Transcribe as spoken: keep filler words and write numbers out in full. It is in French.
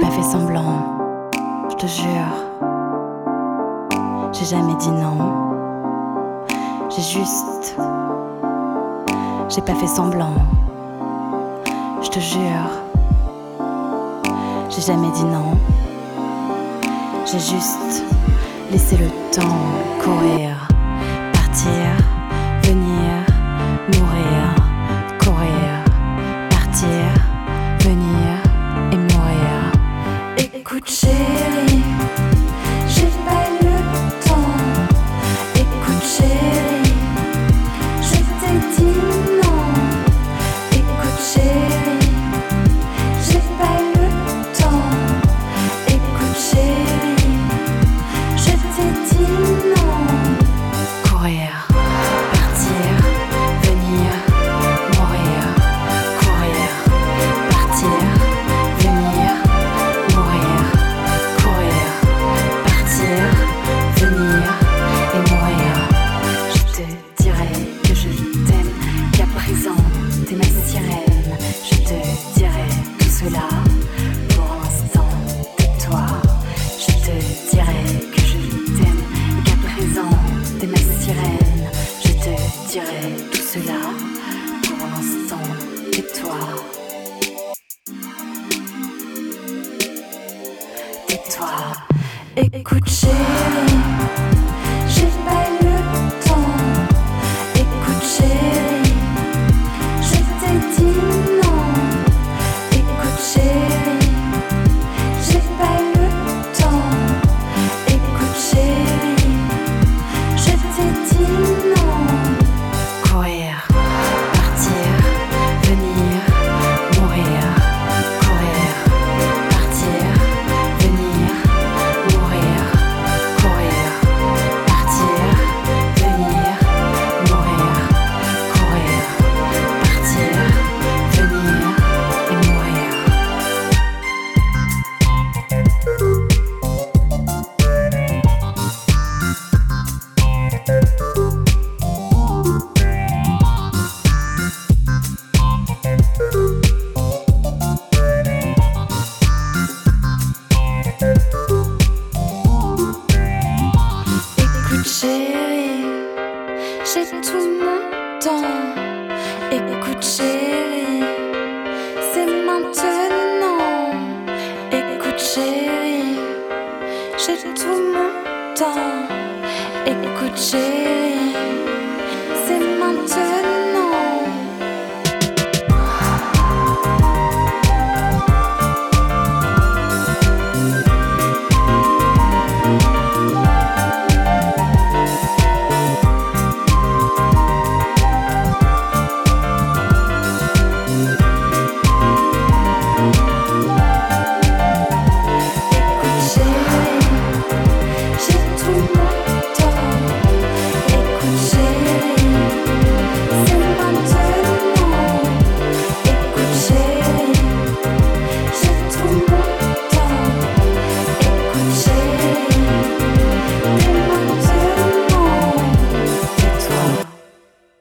pas fait semblant, je te jure. J'ai jamais dit non. J'ai juste. J'ai pas fait semblant, je te jure. J'ai jamais dit non. J'ai juste laissé le temps courir, partir, venir, mourir, courir, partir, venir et mourir. Écoute chérie, j'ai pas eu le temps. Écoute chérie, je t'ai dit non. Écoute chérie, j'ai pas eu le temps. Écoute chérie, je t'ai dit non. Courir, partir, venir, mourir, courir, partir, venir, mourir, courir, partir, venir et mourir. Je te dirai que je t'aime, qu'à présent t'es ma sirène. Je te dirai tout cela, pour l'instant tais-toi. Je te dirai que je t'aime, qu'à présent t'es ma sirène. Je te dirai tout cela, pour l'instant tais-toi. Tais-toi. Écoute chérie, j'ai pas eu le temps. Écoute chérie, je t'ai dit non. Écoute chérie, j'ai pas eu le temps. Écoute chérie, je t'ai dit non. Courir, partir, venir, mourir, courir, partir, venir, mourir, courir, partir, venir, mourir, courir, partir, venir et mourir. Écoute chérie, j'ai tout mon temps. Écoute chérie, c'est maintenant. Écoute chérie, j'ai tout mon temps. Écoute chérie.